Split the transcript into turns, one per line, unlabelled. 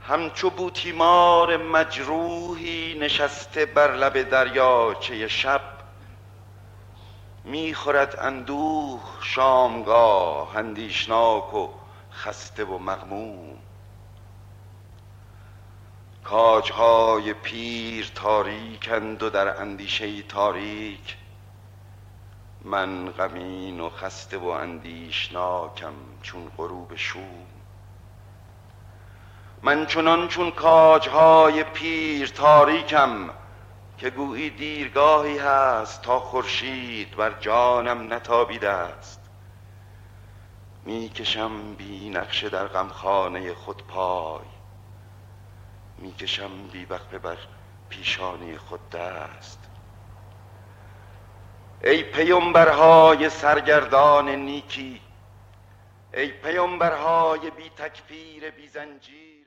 همچو بوتیمار مجروحی نشسته بر لب دریاچه شب، میخورد اندوه شامگاه اندیشناک و خسته و مغموم. کاجهای پیر تاریکند و در اندیشه تاریک، من غمین و خسته و اندیشناکم چون غروب شوم. من چنان چون کاجهای پیر تاریکم که گویی دیرگاهی هست تا خورشید بر جانم نتابیده است. میکشم بی نقشه در غمخانه خود پای، میکشم بی وقفه بر پیشانی خود دست. ای پیامبرهای سرگردان نیکی، ای پیامبرهای بی تکفیر بی زنجیر،